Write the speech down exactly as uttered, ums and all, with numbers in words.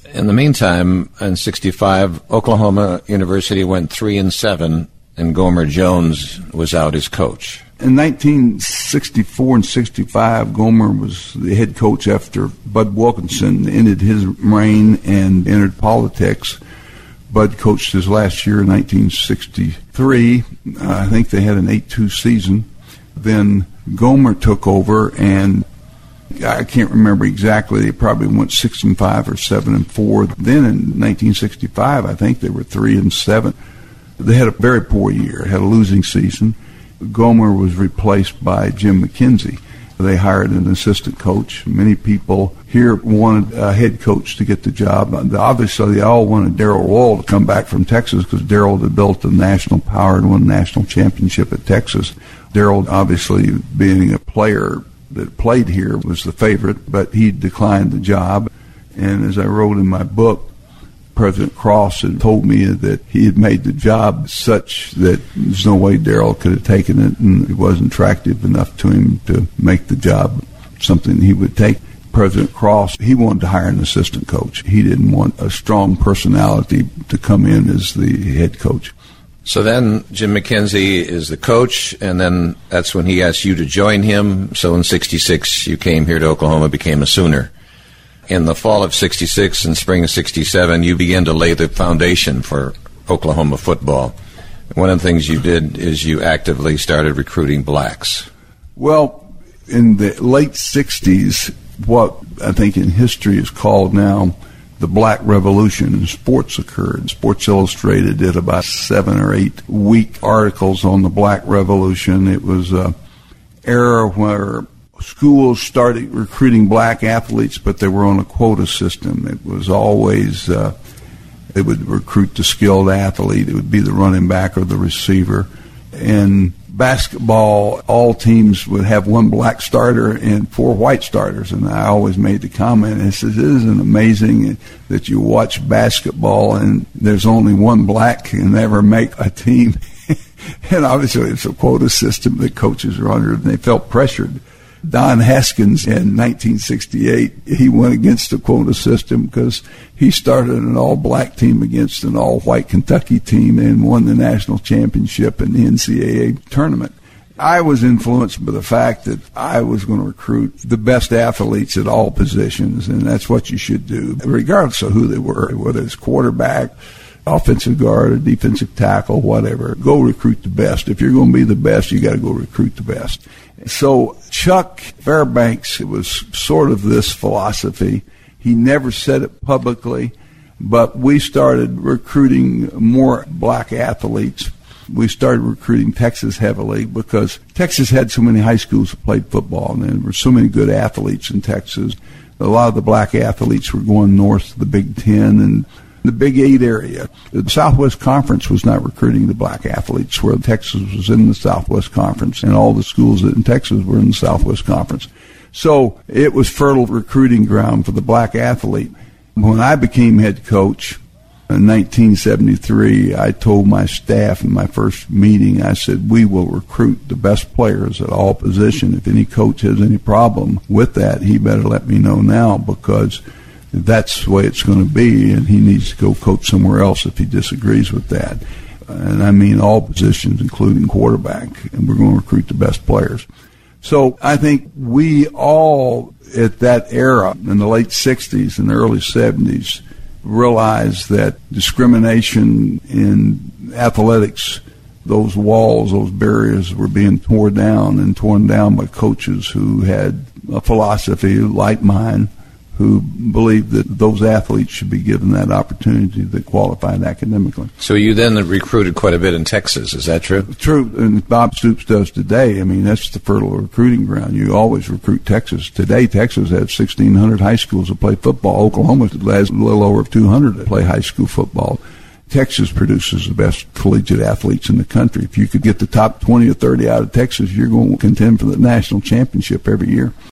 In the meantime, in sixty-five, Oklahoma University went three and seven, and Gomer Jones was out as coach. In nineteen sixty-four and sixty-five, Gomer was the head coach after Bud Wilkinson ended his reign and entered politics. Bud coached his last year in nineteen sixty-three. I think they had an eight two season. Then Gomer took over, and I can't remember exactly. They probably went six and five or seven and four. Then in nineteen sixty-five, I think they were three and seven. They had a very poor year, had a losing season. Gomer was replaced by Jim McKenzie. They hired an assistant coach. Many people here wanted a head coach to get the job. Obviously, they all wanted Darrell Royal to come back from Texas because Darrell had built a national power and won a national championship at Texas. Darrell, obviously, being a player that played here, was the favorite, but he declined the job. And as I wrote in my book, President Cross had told me that he had made the job such that there's no way Darrell could have taken it, and it wasn't attractive enough to him to make the job something he would take. President Cross, he wanted to hire an assistant coach. He didn't want a strong personality to come in as the head coach. So then Jim McKenzie is the coach, and then that's when he asked you to join him. So in sixty-six, you came here to Oklahoma, became a Sooner. In the fall of sixty-six and spring of sixty-seven, you began to lay the foundation for Oklahoma football. One of the things you did is you actively started recruiting blacks. Well, in the late sixties, what I think in history is called now the Black Revolution in sports occurred. Sports Illustrated did about seven or eight week articles on the Black Revolution. It was an era where schools started recruiting black athletes, but they were on a quota system. It was always, uh, they would recruit the skilled athlete. It would be the running back or the receiver. In basketball, all teams would have one black starter and four white starters. And I always made the comment, I said, isn't it amazing that you watch basketball and there's only one black and never make a team? And obviously it's a quota system that coaches are under, and they felt pressured. Don Haskins in nineteen sixty-eight, he went against the quota system because he started an all-black team against an all-white Kentucky team and won the national championship in the N C double A tournament. I was influenced by the fact that I was going to recruit the best athletes at all positions, and that's what you should do, regardless of who they were, whether it's quarterback, offensive guard, or defensive tackle, whatever. Go recruit the best. If you're going to be the best, you got to go recruit the best. So Chuck Fairbanks, it was sort of this philosophy. He never said it publicly, but we started recruiting more black athletes. We started recruiting Texas heavily because Texas had so many high schools that played football, and there were so many good athletes in Texas. A lot of the black athletes were going north to the Big Ten and the Big Eight area. The Southwest Conference was not recruiting the black athletes, where Texas was in the Southwest Conference, and all the schools in Texas were in the Southwest Conference. So it was fertile recruiting ground for the black athlete. When I became head coach in nineteen seventy-three, I told my staff in my first meeting, I said, we will recruit the best players at all positions. If any coach has any problem with that, he better let me know now, because that's the way it's going to be, and he needs to go coach somewhere else if he disagrees with that. And I mean all positions, including quarterback, and we're going to recruit the best players. So I think we all, at that era, in the late sixties and early seventies, realized that discrimination in athletics, those walls, those barriers were being torn down, and torn down by coaches who had a philosophy like mine, who believed that those athletes should be given that opportunity that qualified academically. So you then recruited quite a bit in Texas, is that true? True, and Bob Stoops does today. I mean, that's the fertile recruiting ground. You always recruit Texas. Today, Texas has sixteen hundred high schools that play football. Oklahoma has a little over two hundred that play high school football. Texas produces the best collegiate athletes in the country. If you could get the top twenty or thirty out of Texas, you're going to contend for the national championship every year.